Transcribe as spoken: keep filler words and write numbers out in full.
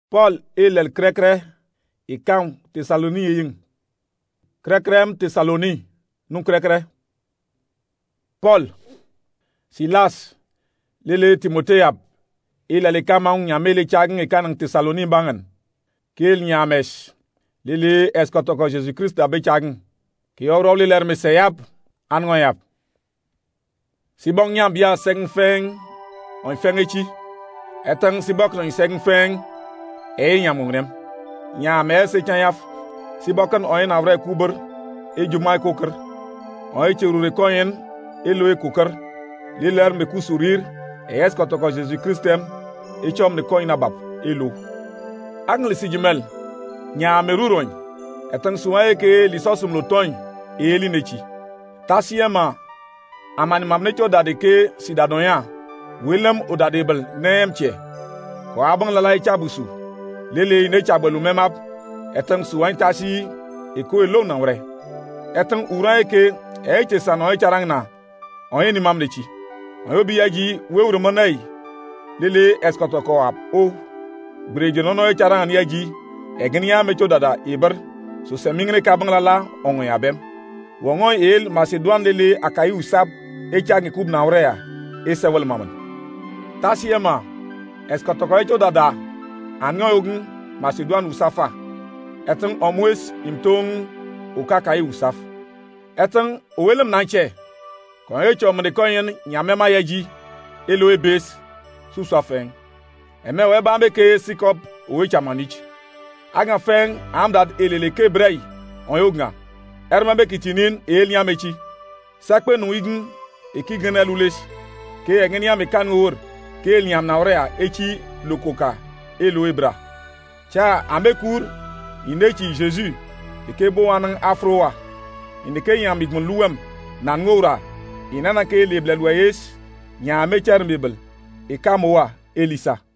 Paul et lel krekre e kan Thessaloni ying. Krekrem Thessaloni nun krekre. Paul, Silas, lele Timotheab, e lele kamang nyame le chagin e kanang Thessaloni bangan. Kel nyamesh, lele eskotoko Jésus Christ abe chagin. Ki oro le ler meseyab, angoyab. Si bong nyam bia seng feng, on feng echi. Etang si bok non seng feng, e nyam ngrem. Nyam e se chanyaf, si bokan oyen avre kuber, e jumai koker. Oye cherure koyen, e loe koker. Li ler me kusurir, e eskotoko Jésus Christem, e chom ne koyen abab, e lo. Angle si jumel, nyam e ruroñ. Etang suwaye ke li sosum lo toñ, e li nechi. Tasiyema, amani mamne cho dade ke si dadonya, Willem o dadebel nem che. Ko abang lalai chabusu. Lele ne chabelu memap, etang suwain tasi, e ko e lo nangre. Etang ura ke, e che sanoy charang na, oye ni mamne chi. Oyo biyaji, we urumanay. Lele eskotoko ap, o. Breje nono e charang an yaji, e genya me cho dada iber, so semingre kabang lala, ongo yabem. Wongoy el Macedon lele akai usab e changi kub na urea e sewel maman. Tasiyema eskotoko echo dada angoyung Macedon usafa. Eteng omwes imtong ukakai usaf. Eteng owelem nanche. Kon echo mde koyen nyamema yaji elo ebes susafeng. Eme we bambe ke sikop owe chamanich. Aga feng amdad elele kebrei onyognga. Ermambe kitinin el nyamechi. Sakpe nu ign e ki genelules. Ke engen yame kan ngor. Ke el nyam naurea echi lokoka e lo ebra. Cha ambekur inechi Jésus e ke bo anang afroa. Ine ke yam igmon luwem nan ngora. Inana ke leblelwayes nyame charmbebel e kamoa Elisa.